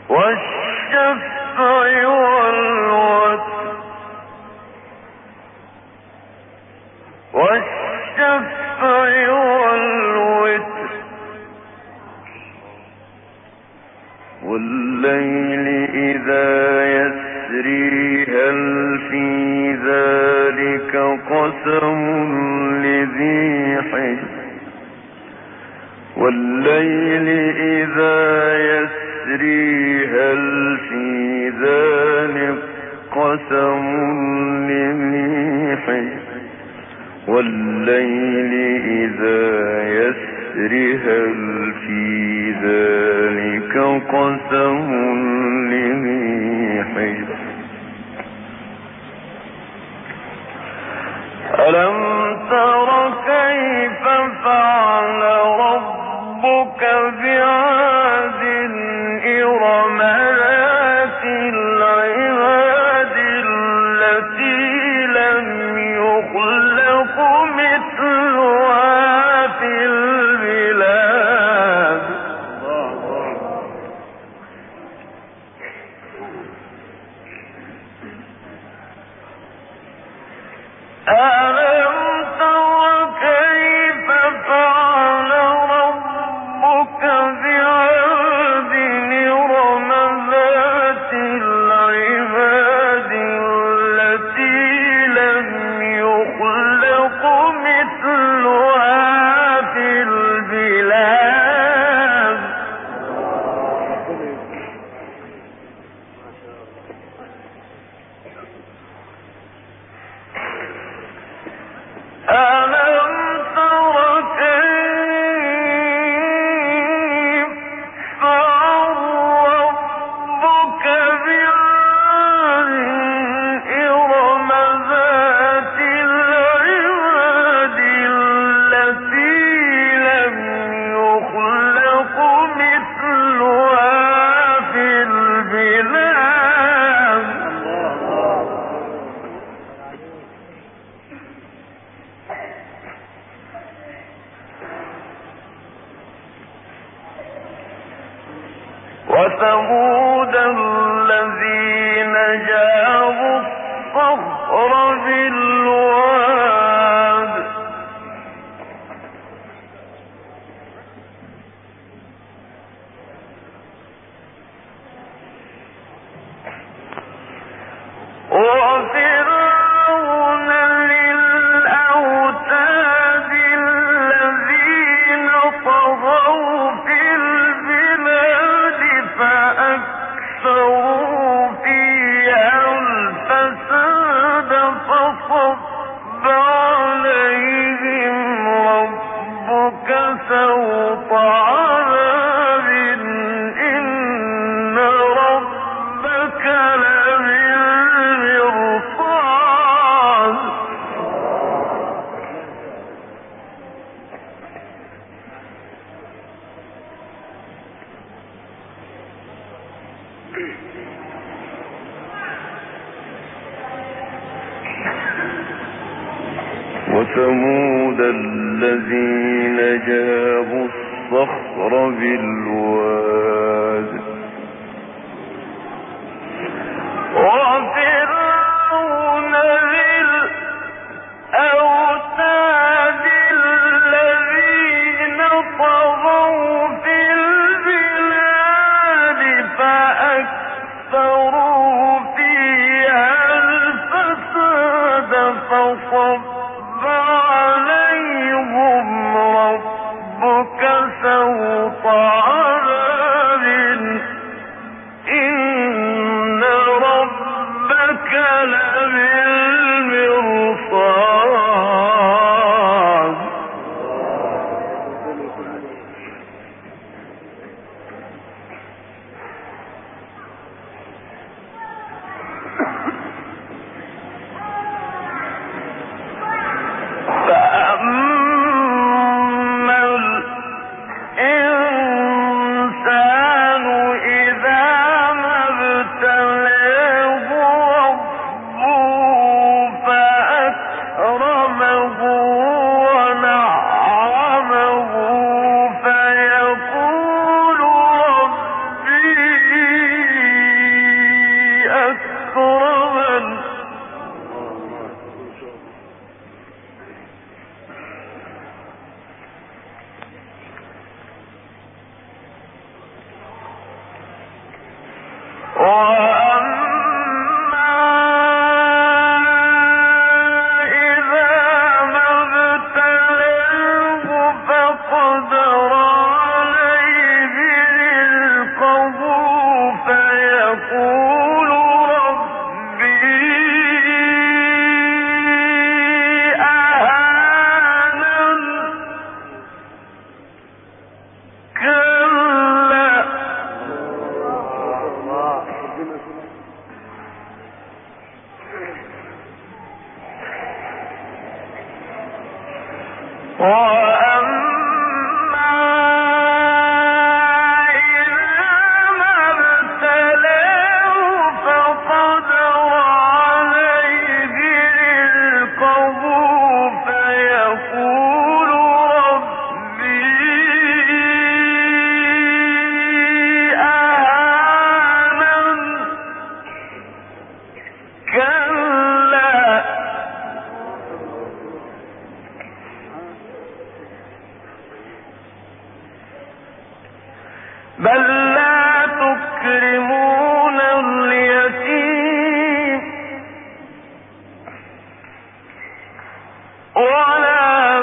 والشفع والوتر والشفع والوتر والليل إذا يسري هل في ذلك قسم لذي حجر والليل إذا يسري هل في ذلك قسم لذي حجر والليل إذا يسري هل في ذلك قسم لذي حجر ألم تر كيف فعل ربك بعاد إرم ذات العماد التي لم يخلق مثلها في البلاد ألم تر كيف فعل ربك بعاد إرم ذات العماد التي لم يخلق مثلها في البلاد ألم تر كيف فعل ربك بعاد إرم ذات العماد التي لم يخلق مثلها في البلاد وثمود الذين جابوا الصخر بالواد وفرعون ذي الأوتاد الذين طغوا في البلاد فأكثروا فيها الفساد فصب عليهم ربك سوط عذاب إن ربك لبالمرصاد وثمود الذين جابوا الصخر بالواد وفرعون ذي الأوتاد الذين طغوا في البلاد فأكثروا فيها الفساد فصب عليهم ربك سوط عذاب إن ربك لبالمرصاد فأما الإنسان بل لا تكرمون اليتيم ولا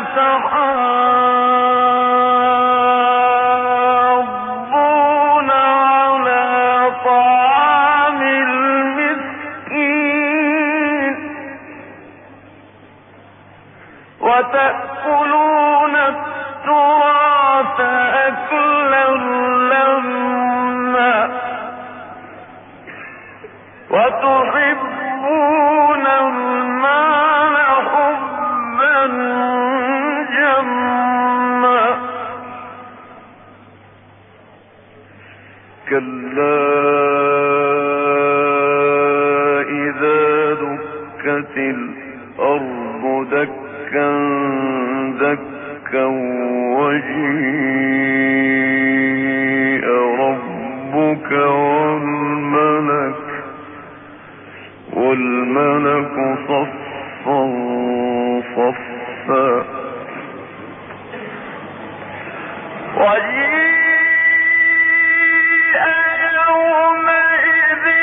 تحاضون على طعام المسكين وتأكلون التراث أكلا لما وتحبون المال حبا جما كلا إذا دكت الأرض دكا دكا وجيء ربك والملك صفا صفا وجيء يومئذ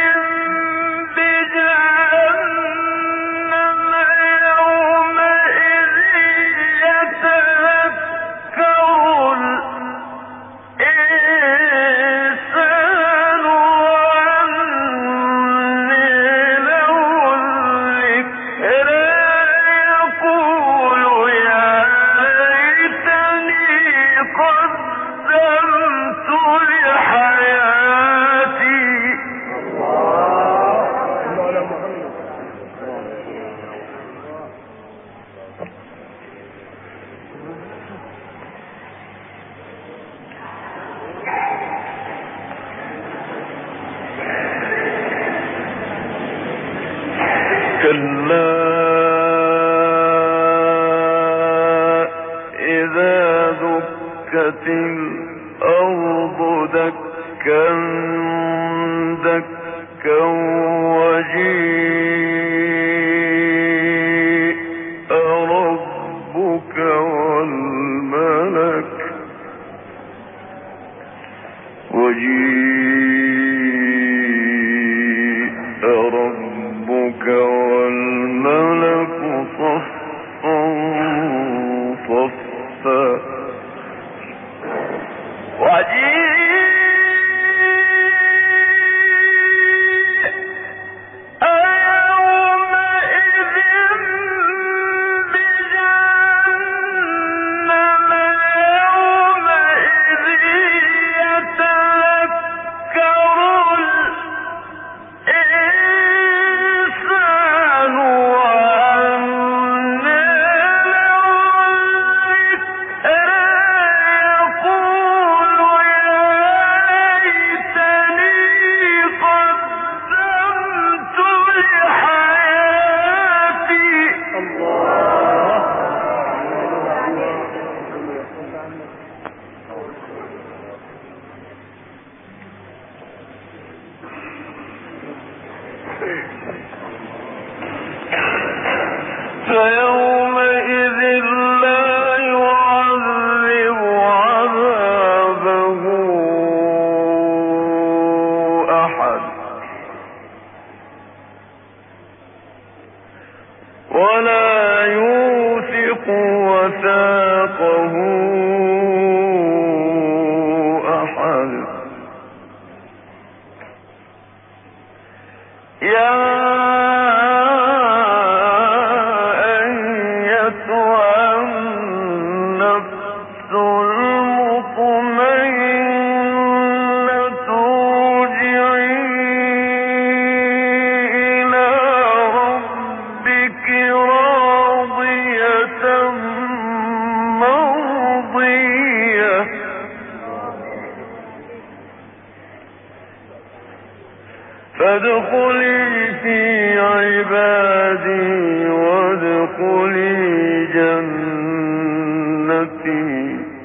بجهنم يومئذ يتذكر الإنسان وأنى له الذكرى يقول يا ليتني قدمت لحياتي كلا إذا دكت الأرض دكا دكا وجيء ربك والملك صفا صفا فيومئذ لا يعذب عذابه أحد ولا يوثق وثاقه أحد فادخلي في عبادي وادخلي جنتي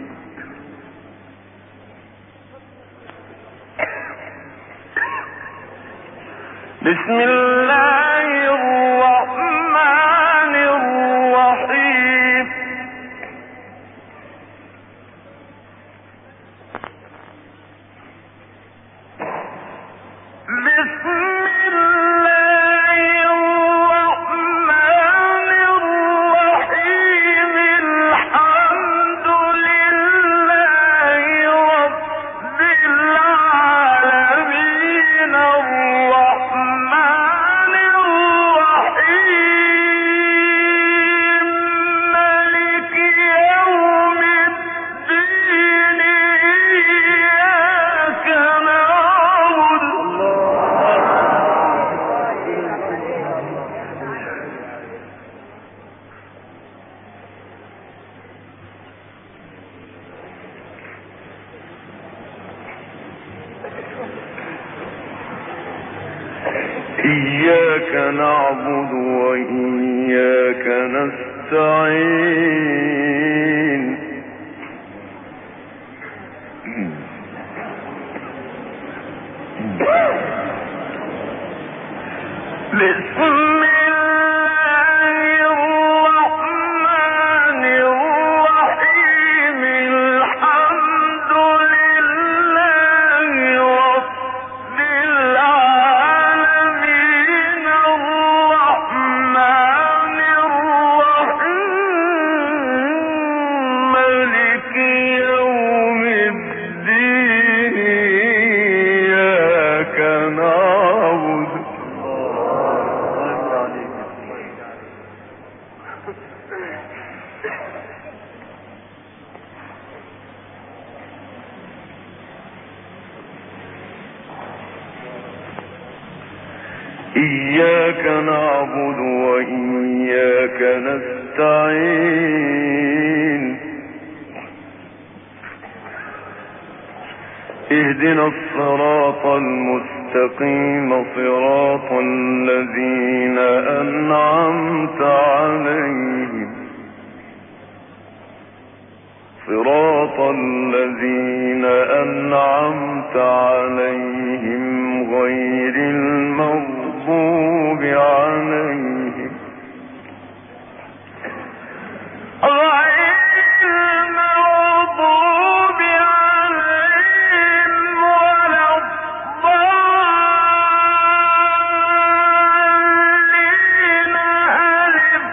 بسم الله الرحمن الرحيم إياك نعبد وإياك نستعين بسم الله الرحمن الرحيم الحمد لله رب العالمين الرحمن الرحيم مالك يوم الدين إياك نعبد إياك نعبد وإياك نستعين اهدنا الصراط المستقيم صراط الذين أنعمت عليهم صراط الذين أنعمت عليهم غير المغضوب عليهم ولا الضالين ألف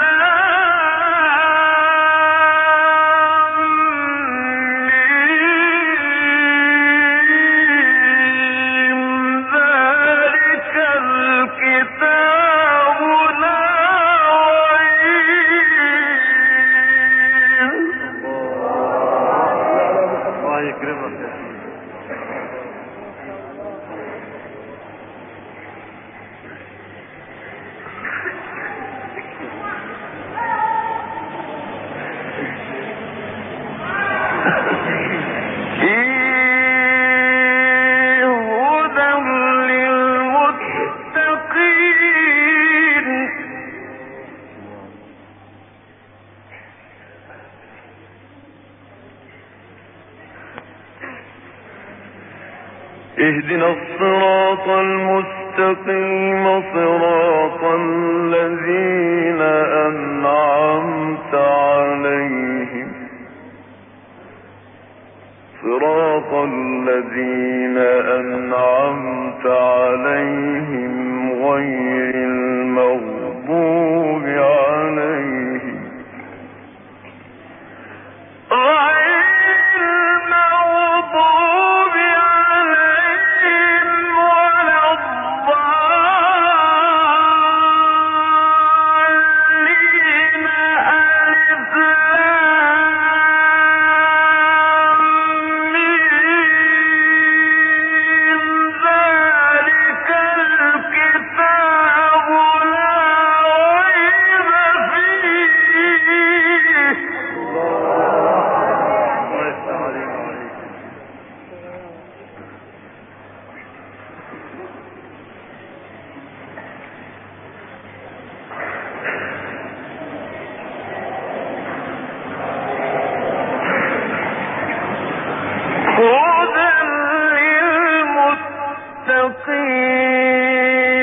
لام ذلك الكتاب لا ريب الله يكرمك يا سيدي. فيه هدى للمتقين اهدنا الصراط المستقيم صراط الذين أنعمت عليهم صراط الذين أنعمت عليهم غير المغضوب عليهم ولا الضالين ألف لام ميم ذلك الكتاب لا ريب فيه الله يفتح عليك وعليك. هدى للمتقين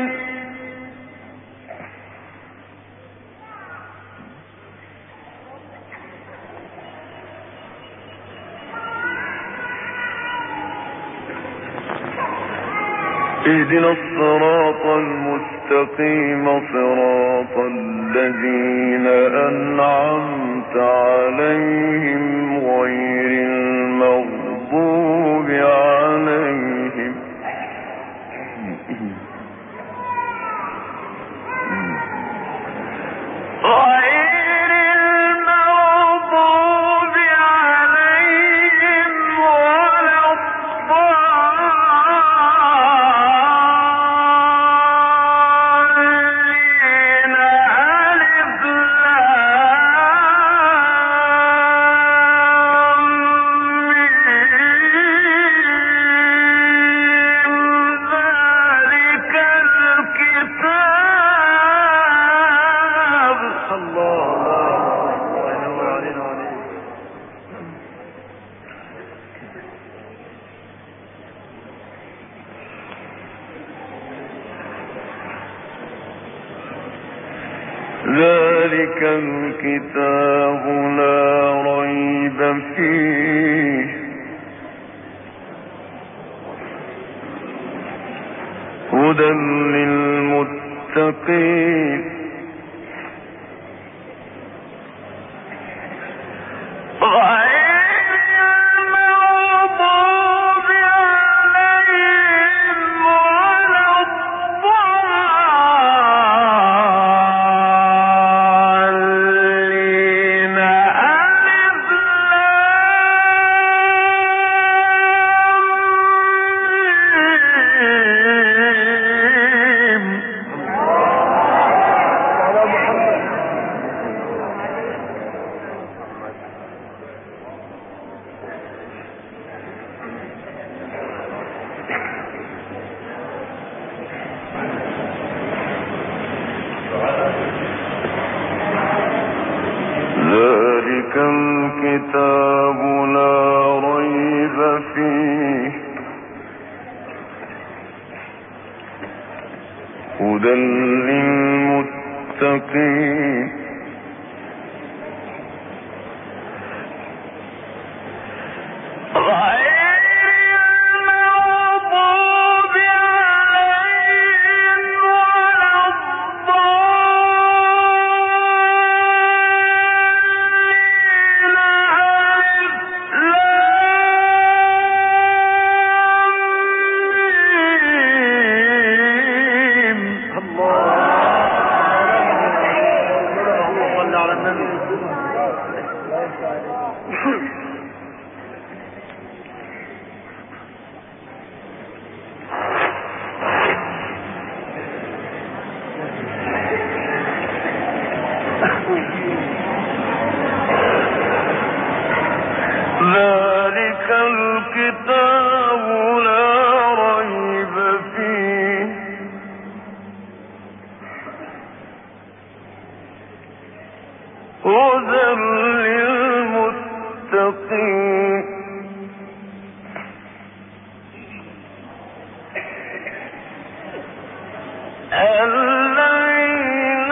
اهدنا الصراط المستقيم صراط الذين أنعمت عليهم غير المغضوب عليهم غير المغضوب عليهم ولا الضالين ألف لام ميم ذلك الكتاب الله ينور علينا وعليك. ذلك الكتاب لا ريب فيه هدى للمتقين غير المغضوب عليهم ولا الضالين ألف لام ميم ذلك الكتاب لا ريب فيه هدى للمتقين غير المغضوب عليهم ولا الضالين ألف لام ميم اللهم صل على النبي. ذلك الكتاب لا ريب فيه هدى للمتقين الذين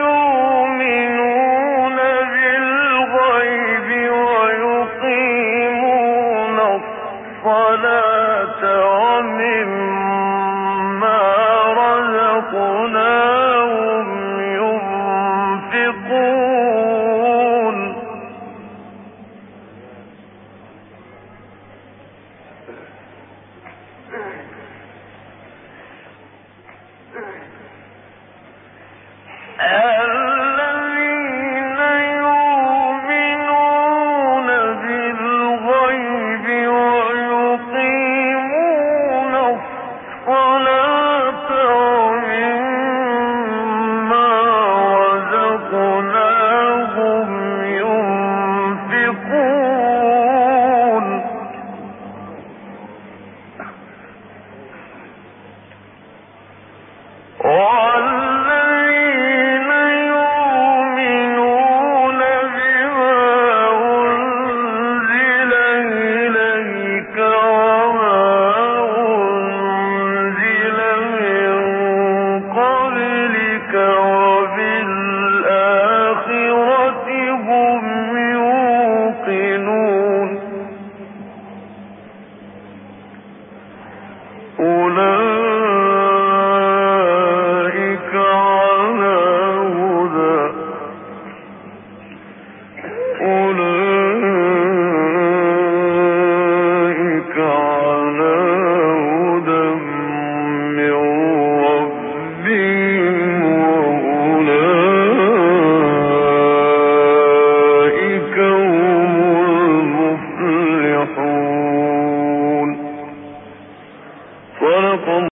يؤمنون بالغيب ويقيمون الصلاة